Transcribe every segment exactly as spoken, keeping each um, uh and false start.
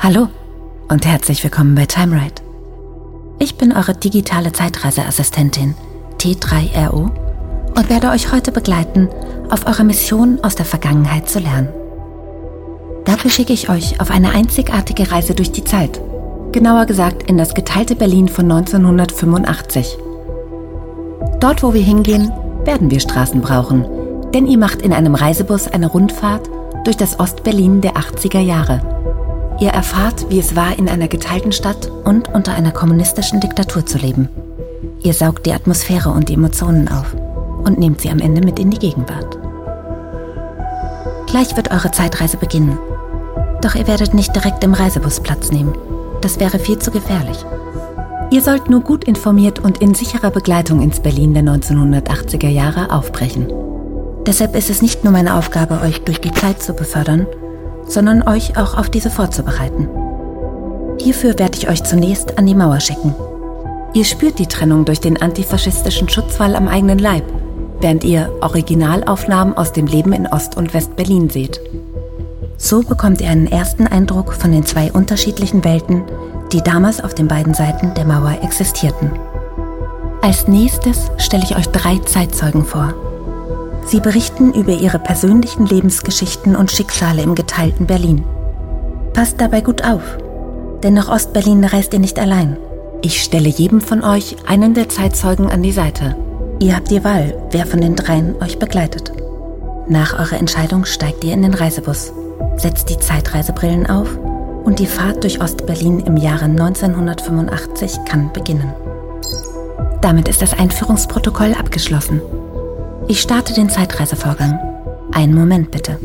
Hallo und herzlich willkommen bei TimeRide. Ich bin eure digitale Zeitreiseassistentin T drei R O und werde euch heute begleiten auf eurer Mission, aus der Vergangenheit zu lernen. Dafür schicke ich euch auf eine einzigartige Reise durch die Zeit, genauer gesagt in das geteilte Berlin von neunzehnhundertfünfundachtzig. Dort, wo wir hingehen, werden wir Straßen brauchen, denn ihr macht in einem Reisebus eine Rundfahrt durch das Ostberlin der achtziger Jahre. Ihr erfahrt, wie es war, in einer geteilten Stadt und unter einer kommunistischen Diktatur zu leben. Ihr saugt die Atmosphäre und die Emotionen auf und nehmt sie am Ende mit in die Gegenwart. Gleich wird eure Zeitreise beginnen. Doch ihr werdet nicht direkt im Reisebus Platz nehmen. Das wäre viel zu gefährlich. Ihr sollt nur gut informiert und in sicherer Begleitung ins Berlin der neunzehnhundertachtziger Jahre aufbrechen. Deshalb ist es nicht nur meine Aufgabe, euch durch die Zeit zu befördern, sondern euch auch auf diese vorzubereiten. Hierfür werde ich euch zunächst an die Mauer schicken. Ihr spürt die Trennung durch den antifaschistischen Schutzwall am eigenen Leib, während ihr Originalaufnahmen aus dem Leben in Ost- und West-Berlin seht. So bekommt ihr einen ersten Eindruck von den zwei unterschiedlichen Welten, die damals auf den beiden Seiten der Mauer existierten. Als nächstes stelle ich euch drei Zeitzeugen vor. Sie berichten über ihre persönlichen Lebensgeschichten und Schicksale im geteilten Berlin. Passt dabei gut auf, denn nach Ostberlin reist ihr nicht allein. Ich stelle jedem von euch einen der Zeitzeugen an die Seite. Ihr habt die Wahl, wer von den dreien euch begleitet. Nach eurer Entscheidung steigt ihr in den Reisebus, setzt die Zeitreisebrillen auf und die Fahrt durch Ostberlin im Jahre neunzehnhundertfünfundachtzig kann beginnen. Damit ist das Einführungsprotokoll abgeschlossen. Ich starte den Zeitreisevorgang. Einen Moment bitte.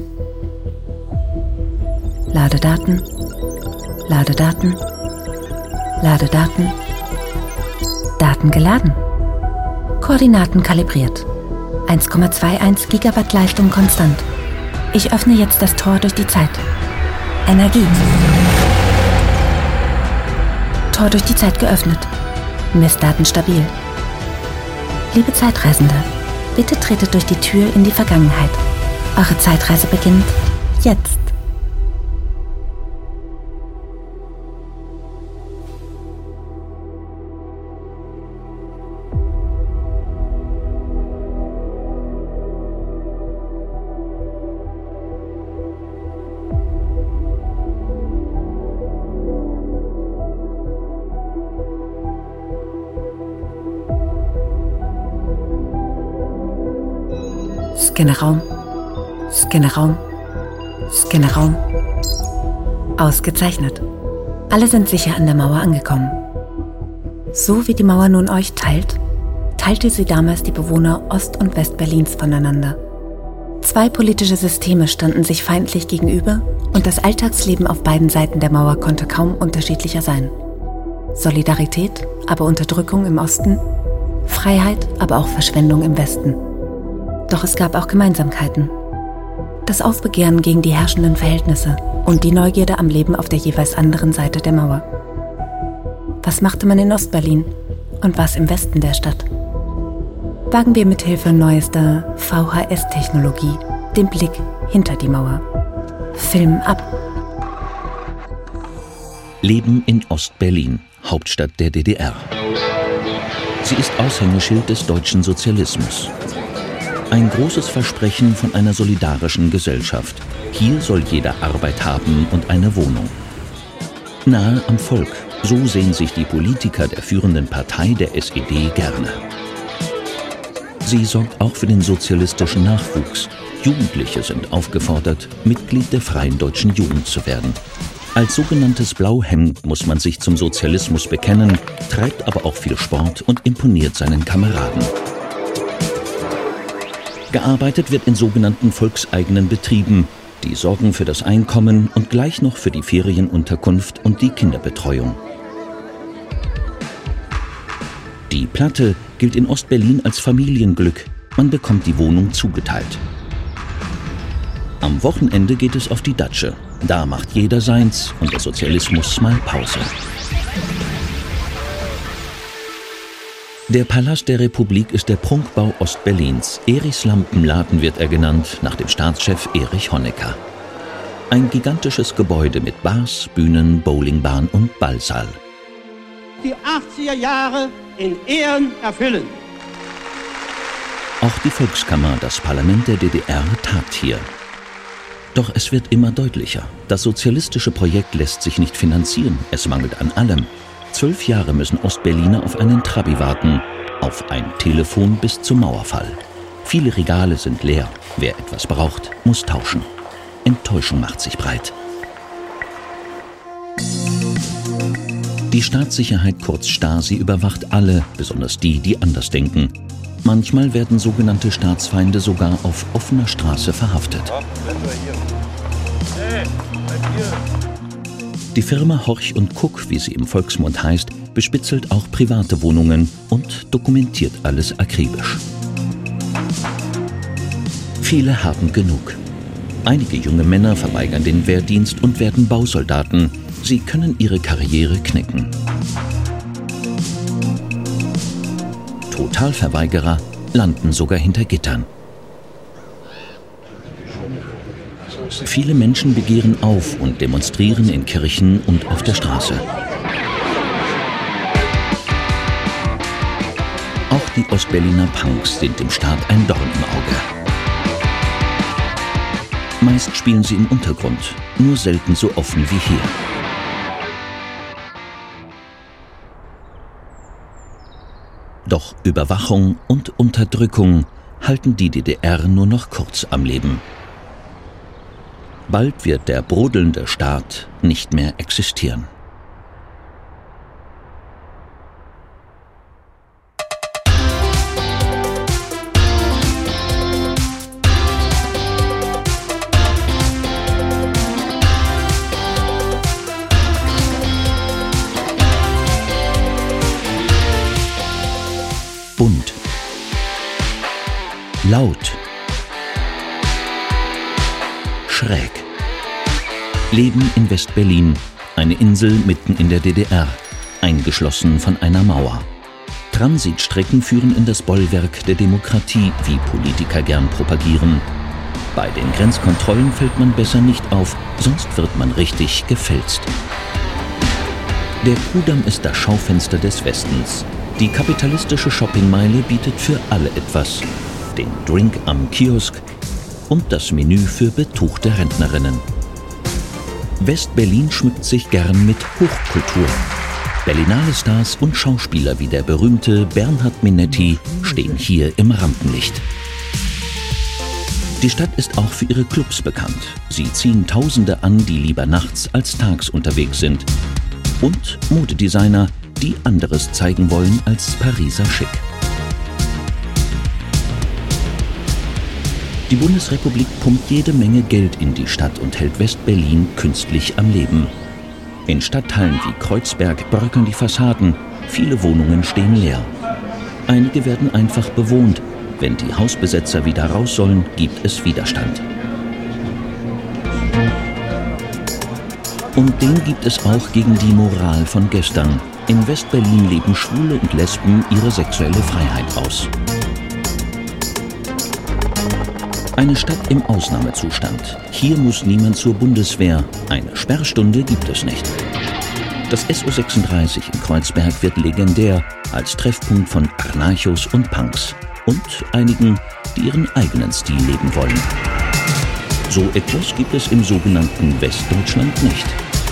Lade Daten. Lade Daten. Lade Daten. Daten geladen. Koordinaten kalibriert. eins Komma einundzwanzig Gigawatt Leistung konstant. Ich öffne jetzt das Tor durch die Zeit. Energie. Tor durch die Zeit geöffnet. Messdaten stabil. Liebe Zeitreisende, bitte tretet durch die Tür in die Vergangenheit. Eure Zeitreise beginnt jetzt. Scannerraum, Scannerraum, Scannerraum. Ausgezeichnet. Alle sind sicher an der Mauer angekommen. So wie die Mauer nun euch teilt, teilte sie damals die Bewohner Ost- und Westberlins voneinander. Zwei politische Systeme standen sich feindlich gegenüber und das Alltagsleben auf beiden Seiten der Mauer konnte kaum unterschiedlicher sein. Solidarität, aber Unterdrückung im Osten, Freiheit, aber auch Verschwendung im Westen. Doch es gab auch Gemeinsamkeiten. Das Aufbegehren gegen die herrschenden Verhältnisse und die Neugierde am Leben auf der jeweils anderen Seite der Mauer. Was machte man in Ostberlin und was im Westen der Stadt? Wagen wir mithilfe neuester V H S-Technologie den Blick hinter die Mauer. Film ab. Leben in Ostberlin, Hauptstadt der D D R. Sie ist Aushängeschild des deutschen Sozialismus. Ein großes Versprechen von einer solidarischen Gesellschaft. Hier soll jeder Arbeit haben und eine Wohnung. Nahe am Volk, so sehen sich die Politiker der führenden Partei der S E D gerne. Sie sorgt auch für den sozialistischen Nachwuchs. Jugendliche sind aufgefordert, Mitglied der Freien Deutschen Jugend zu werden. Als sogenanntes Blauhemd muss man sich zum Sozialismus bekennen, treibt aber auch viel Sport und imponiert seinen Kameraden. Gearbeitet wird in sogenannten volkseigenen Betrieben. Die sorgen für das Einkommen und gleich noch für die Ferienunterkunft und die Kinderbetreuung. Die Platte gilt in Ostberlin als Familienglück. Man bekommt die Wohnung zugeteilt. Am Wochenende geht es auf die Datsche. Da macht jeder seins und der Sozialismus mal Pause. Der Palast der Republik ist der Prunkbau Ostberlins. Erichs Lampenladen wird er genannt, nach dem Staatschef Erich Honecker. Ein gigantisches Gebäude mit Bars, Bühnen, Bowlingbahn und Ballsaal. Die achtziger Jahre in Ehren erfüllen. Auch die Volkskammer, das Parlament der D D R, tagt hier. Doch es wird immer deutlicher. Das sozialistische Projekt lässt sich nicht finanzieren. Es mangelt an allem. Zwölf Jahre müssen Ostberliner auf einen Trabi warten. Auf ein Telefon bis zum Mauerfall. Viele Regale sind leer. Wer etwas braucht, muss tauschen. Enttäuschung macht sich breit. Die Staatssicherheit, kurz Stasi, überwacht alle, besonders die, die anders denken. Manchmal werden sogenannte Staatsfeinde sogar auf offener Straße verhaftet. Die Firma Horch und Kuck, wie sie im Volksmund heißt, bespitzelt auch private Wohnungen und dokumentiert alles akribisch. Viele haben genug. Einige junge Männer verweigern den Wehrdienst und werden Bausoldaten. Sie können ihre Karriere knicken. Totalverweigerer landen sogar hinter Gittern. Viele Menschen begehren auf und demonstrieren in Kirchen und auf der Straße. Auch die Ostberliner Punks sind dem Staat ein Dorn im Auge. Meist spielen sie im Untergrund, nur selten so offen wie hier. Doch Überwachung und Unterdrückung halten die D D R nur noch kurz am Leben. Bald wird der brodelnde Staat nicht mehr existieren. Bunt, laut, schräg. Leben in West-Berlin, eine Insel mitten in der D D R, eingeschlossen von einer Mauer. Transitstrecken führen in das Bollwerk der Demokratie, wie Politiker gern propagieren. Bei den Grenzkontrollen fällt man besser nicht auf, sonst wird man richtig gefälzt. Der Kudamm ist das Schaufenster des Westens. Die kapitalistische Shoppingmeile bietet für alle etwas. Den Drink am Kiosk und das Menü für betuchte Rentnerinnen. West-Berlin schmückt sich gern mit Hochkultur. Berlinale Stars und Schauspieler wie der berühmte Bernhard Minetti stehen hier im Rampenlicht. Die Stadt ist auch für ihre Clubs bekannt. Sie ziehen Tausende an, die lieber nachts als tags unterwegs sind. Und Modedesigner, die anderes zeigen wollen als Pariser Schick. Die Bundesrepublik pumpt jede Menge Geld in die Stadt und hält West-Berlin künstlich am Leben. In Stadtteilen wie Kreuzberg bröckeln die Fassaden, viele Wohnungen stehen leer. Einige werden einfach bewohnt. Wenn die Hausbesetzer wieder raus sollen, gibt es Widerstand. Und den gibt es auch gegen die Moral von gestern. In West-Berlin leben Schwule und Lesben ihre sexuelle Freiheit aus. Eine Stadt im Ausnahmezustand. Hier muss niemand zur Bundeswehr. Eine Sperrstunde gibt es nicht. Das S O sechsunddreißig in Kreuzberg wird legendär als Treffpunkt von Anarchos und Punks. Und einigen, die ihren eigenen Stil leben wollen. So etwas gibt es im sogenannten Westdeutschland nicht.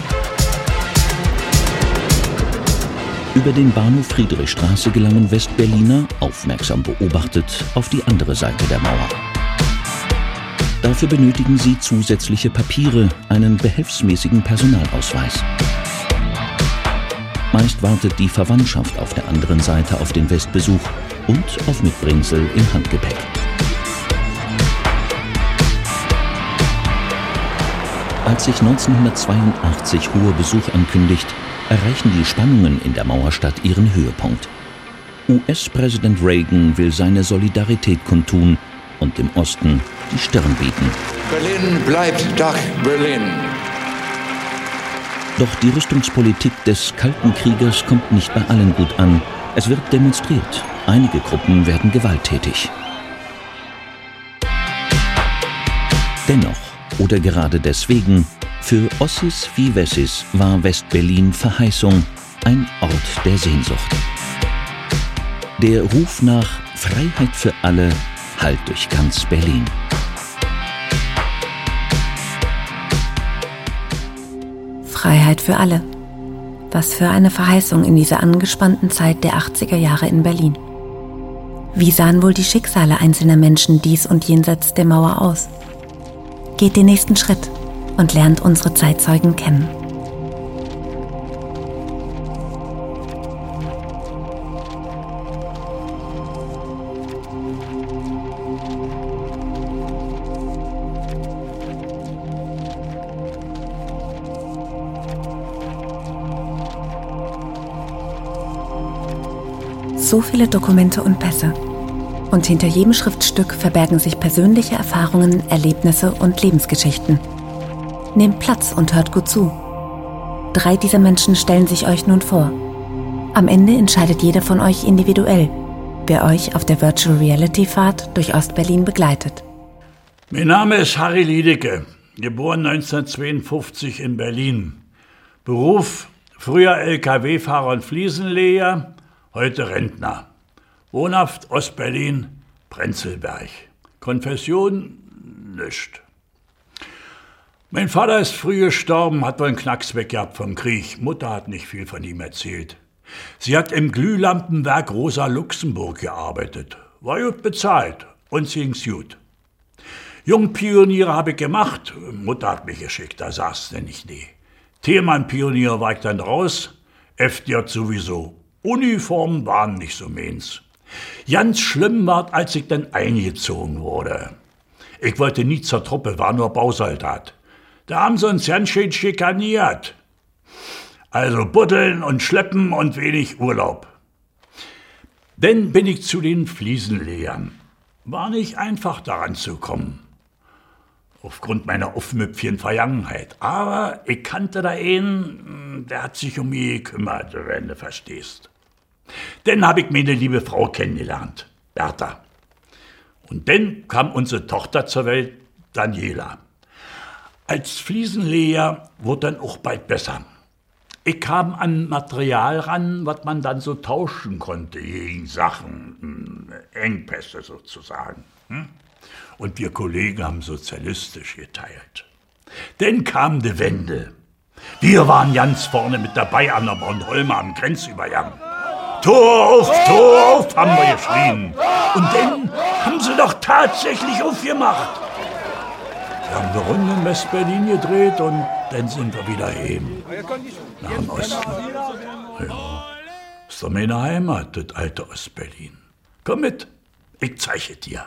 Über den Bahnhof Friedrichstraße gelangen Westberliner, aufmerksam beobachtet, auf die andere Seite der Mauer. Dafür benötigen sie zusätzliche Papiere, einen behelfsmäßigen Personalausweis. Meist wartet die Verwandtschaft auf der anderen Seite auf den Westbesuch und auf Mitbringsel im Handgepäck. Als sich neunzehnhundertzweiundachtzig hoher Besuch ankündigt, erreichen die Spannungen in der Mauerstadt ihren Höhepunkt. U S-Präsident Reagan will seine Solidarität kundtun und dem Osten die Stirn bieten. Berlin bleibt doch Berlin. Doch die Rüstungspolitik des Kalten Kriegers kommt nicht bei allen gut an. Es wird demonstriert. Einige Gruppen werden gewalttätig. Dennoch, Oder gerade deswegen, für Ossis wie Wessis war West-Berlin Verheißung, ein Ort der Sehnsucht. Der Ruf nach Freiheit für alle hallt durch ganz Berlin. Freiheit für alle. Was für eine Verheißung in dieser angespannten Zeit der achtziger Jahre in Berlin. Wie sahen wohl die Schicksale einzelner Menschen dies und jenseits der Mauer aus? Geht den nächsten Schritt und lernt unsere Zeitzeugen kennen. So viele Dokumente und Pässe. Und hinter jedem Schriftstück verbergen sich persönliche Erfahrungen, Erlebnisse und Lebensgeschichten. Nehmt Platz und hört gut zu. Drei dieser Menschen stellen sich euch nun vor. Am Ende entscheidet jeder von euch individuell, wer euch auf der Virtual Reality Fahrt durch Ostberlin begleitet. Mein Name ist Harry Liedecke, geboren neunzehnhundertzweiundfünfzig in Berlin. Beruf, früher L K W-Fahrer und Fliesenleger, heute Rentner. Wohnhaft Ostberlin, Prenzlberg. Konfession, nischt. Mein Vater ist früh gestorben, hat wohl einen Knacks weg gehabt vom Krieg. Mutter hat nicht viel von ihm erzählt. Sie hat im Glühlampenwerk Rosa Luxemburg gearbeitet. War gut bezahlt, uns ging's gut. Jungpioniere habe ich gemacht, Mutter hat mich geschickt, da saß denn nicht nie. Themenpionier war ich dann raus, F D J sowieso. Uniformen waren nicht so meins. Ganz schlimm war, als ich dann eingezogen wurde. Ich wollte nie zur Truppe, war nur Bausoldat. Da haben sie uns ganz schön schikaniert. Also buddeln und schleppen und wenig Urlaub. Dann bin ich zu den Fliesenlegern. War nicht einfach daran zu kommen. Aufgrund meiner aufmüpfigen Vergangenheit. Aber ich kannte da einen, der hat sich um mich gekümmert, wenn du verstehst. Dann habe ich meine liebe Frau kennengelernt, Bertha. Und dann kam unsere Tochter zur Welt, Daniela. Als Fliesenleger wurde dann auch bald besser. Ich kam an Material ran, was man dann so tauschen konnte gegen Sachen, Engpässe sozusagen. Und wir Kollegen haben sozialistisch geteilt. Dann kam die Wende. Wir waren ganz vorne mit dabei an der Bornholmer am Grenzübergang. Tor auf, Tor auf, haben wir geschrien. Und dann haben sie doch tatsächlich aufgemacht. Wir haben eine Runde in West-Berlin gedreht und dann sind wir wieder heim. Nach dem Osten. Ja. Ist doch meine Heimat, das alte Ostberlin. Komm mit, ich zeige dir.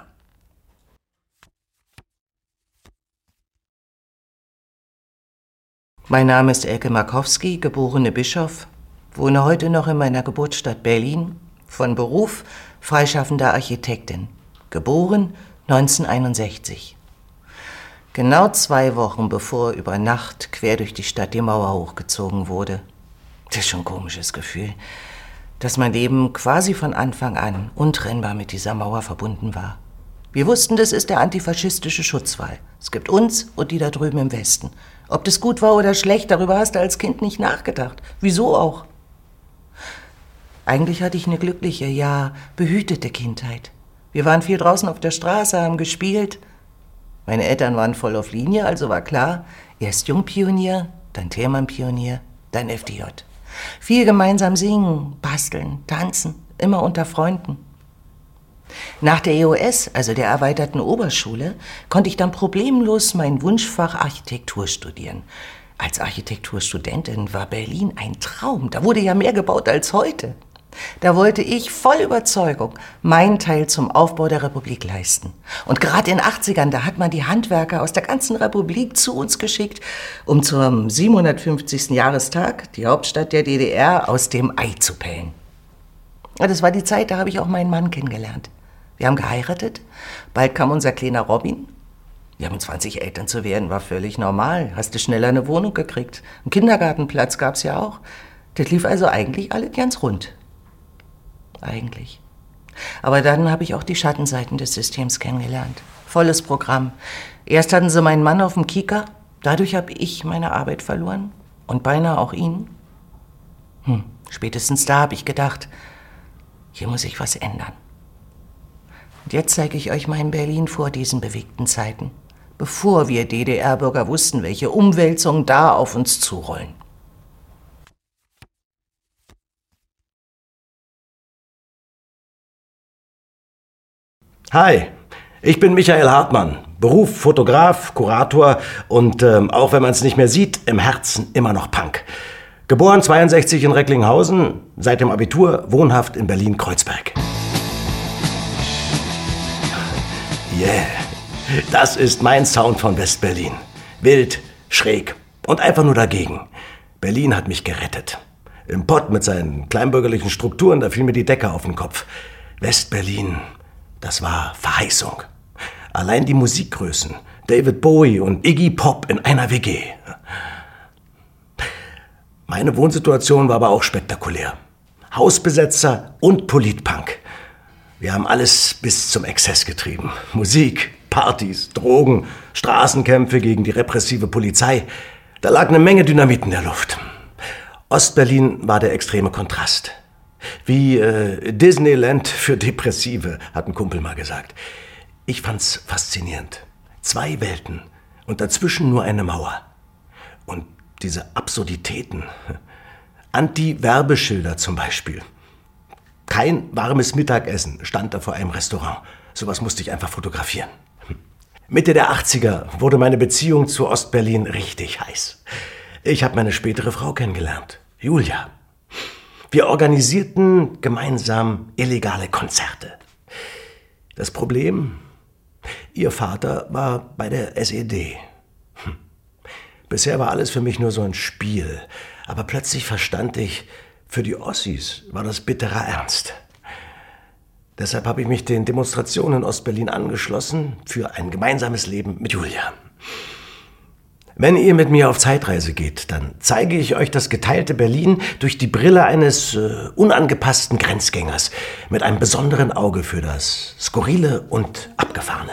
Mein Name ist Elke Markowski, geborene Bischof, wohne heute noch in meiner Geburtsstadt Berlin, von Beruf freischaffende Architektin, geboren neunzehnhunderteinundsechzig. Genau zwei Wochen bevor über Nacht quer durch die Stadt die Mauer hochgezogen wurde. Das ist schon ein komisches Gefühl, dass mein Leben quasi von Anfang an untrennbar mit dieser Mauer verbunden war. Wir wussten, das ist der antifaschistische Schutzwall. Es gibt uns und die da drüben im Westen. Ob das gut war oder schlecht, darüber hast du als Kind nicht nachgedacht. Wieso auch? Eigentlich hatte ich eine glückliche, ja, behütete Kindheit. Wir waren viel draußen auf der Straße, haben gespielt. Meine Eltern waren voll auf Linie, also war klar, erst Jungpionier, dann Themenpionier, dann F D J. Viel gemeinsam singen, basteln, tanzen, immer unter Freunden. Nach der E O S, also der erweiterten Oberschule, konnte ich dann problemlos mein Wunschfach Architektur studieren. Als Architekturstudentin war Berlin ein Traum. Da wurde ja mehr gebaut als heute. Da wollte ich voll Überzeugung meinen Teil zum Aufbau der Republik leisten. Und gerade in den achtzigern, da hat man die Handwerker aus der ganzen Republik zu uns geschickt, um zum siebenhundertfünfzigsten Jahrestag die Hauptstadt der D D R aus dem Ei zu pellen. Das war die Zeit, da habe ich auch meinen Mann kennengelernt. Wir haben geheiratet, bald kam unser kleiner Robin. Wir haben zwanzig Eltern zu werden, war völlig normal. Hast du schneller eine Wohnung gekriegt. Einen Kindergartenplatz gab's ja auch. Das lief also eigentlich alles ganz rund. Eigentlich. Aber dann habe ich auch die Schattenseiten des Systems kennengelernt. Volles Programm. Erst hatten sie meinen Mann auf dem Kieker, dadurch habe ich meine Arbeit verloren und beinahe auch ihn. Hm, spätestens da habe ich gedacht, hier muss ich was ändern. Und jetzt zeige ich euch mal in Berlin vor diesen bewegten Zeiten, bevor wir D D R-Bürger wussten, welche Umwälzungen da auf uns zurollen. Hi, ich bin Michael Hartmann, Beruf Fotograf, Kurator und ähm, auch wenn man es nicht mehr sieht, im Herzen immer noch Punk. Geboren zweiundsechzig in Recklinghausen, seit dem Abitur wohnhaft in Berlin-Kreuzberg. Yeah, das ist mein Sound von West-Berlin. Wild, schräg und einfach nur dagegen. Berlin hat mich gerettet. Im Pott mit seinen kleinbürgerlichen Strukturen, da fiel mir die Decke auf den Kopf. West-Berlin, das war Verheißung. Allein die Musikgrößen, David Bowie und Iggy Pop in einer W G. Meine Wohnsituation war aber auch spektakulär. Hausbesetzer und Politpunk. Wir haben alles bis zum Exzess getrieben. Musik, Partys, Drogen, Straßenkämpfe gegen die repressive Polizei. Da lag eine Menge Dynamit in der Luft. Ostberlin war der extreme Kontrast. Wie äh, Disneyland für Depressive, hat ein Kumpel mal gesagt. Ich fand's faszinierend. Zwei Welten und dazwischen nur eine Mauer. Und diese Absurditäten. Anti-Werbeschilder zum Beispiel. Kein warmes Mittagessen stand da vor einem Restaurant. Sowas musste ich einfach fotografieren. Mitte der achtziger wurde meine Beziehung zu Ostberlin richtig heiß. Ich habe meine spätere Frau kennengelernt, Julia. Wir organisierten gemeinsam illegale Konzerte. Das Problem? Ihr Vater war bei der S E D. Hm. Bisher war alles für mich nur so ein Spiel. Aber plötzlich verstand ich, für die Ossis war das bitterer Ernst. Deshalb habe ich mich den Demonstrationen in Ostberlin angeschlossen für ein gemeinsames Leben mit Julia. Wenn ihr mit mir auf Zeitreise geht, dann zeige ich euch das geteilte Berlin durch die Brille eines äh, unangepassten Grenzgängers mit einem besonderen Auge für das Skurrile und Abgefahrene.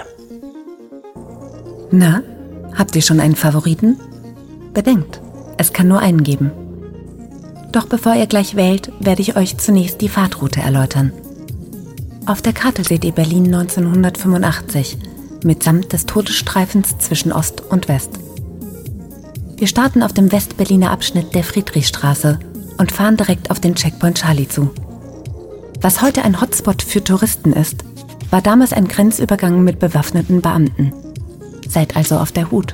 Na, habt ihr schon einen Favoriten? Bedenkt, es kann nur einen geben. Doch bevor ihr gleich wählt, werde ich euch zunächst die Fahrtroute erläutern. Auf der Karte seht ihr Berlin neunzehnhundertfünfundachtzig, mitsamt des Todesstreifens zwischen Ost und West. Wir starten auf dem Westberliner Abschnitt der Friedrichstraße und fahren direkt auf den Checkpoint Charlie zu. Was heute ein Hotspot für Touristen ist, war damals ein Grenzübergang mit bewaffneten Beamten. Seid also auf der Hut.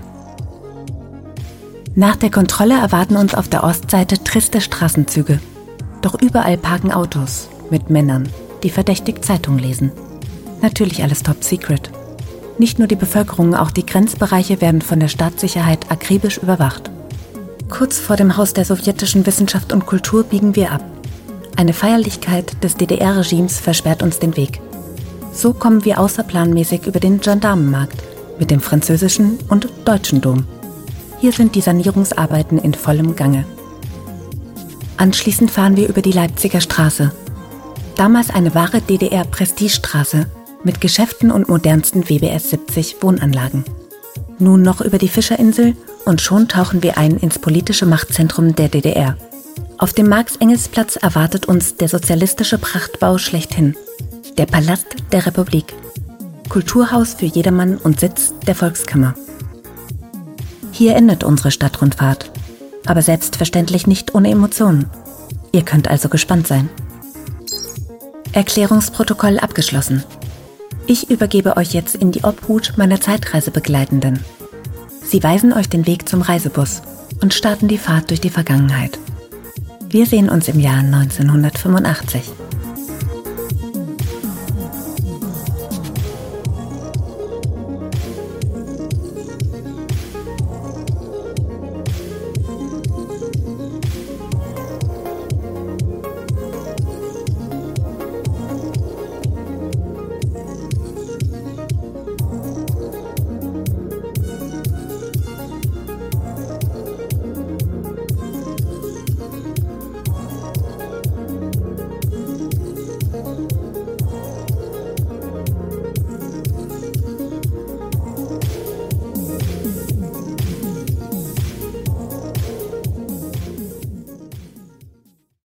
Nach der Kontrolle erwarten uns auf der Ostseite triste Straßenzüge. Doch überall parken Autos mit Männern, die verdächtig Zeitung lesen. Natürlich alles top secret. Nicht nur die Bevölkerung, auch die Grenzbereiche werden von der Staatssicherheit akribisch überwacht. Kurz vor dem Haus der sowjetischen Wissenschaft und Kultur biegen wir ab. Eine Feierlichkeit des D D R-Regimes versperrt uns den Weg. So kommen wir außerplanmäßig über den Gendarmenmarkt mit dem französischen und deutschen Dom. Hier sind die Sanierungsarbeiten in vollem Gange. Anschließend fahren wir über die Leipziger Straße. Damals eine wahre D D R-Prestigestraße mit Geschäften und modernsten W B S siebzig Wohnanlagen. Nun noch über die Fischerinsel und schon tauchen wir ein ins politische Machtzentrum der D D R. Auf dem Marx-Engels-Platz erwartet uns der sozialistische Prachtbau schlechthin, der Palast der Republik. Kulturhaus für jedermann und Sitz der Volkskammer. Hier endet unsere Stadtrundfahrt, aber selbstverständlich nicht ohne Emotionen. Ihr könnt also gespannt sein. Erklärungsprotokoll abgeschlossen. Ich übergebe euch jetzt in die Obhut meiner Zeitreisebegleitenden. Sie weisen euch den Weg zum Reisebus und starten die Fahrt durch die Vergangenheit. Wir sehen uns im Jahr neunzehnhundertfünfundachtzig.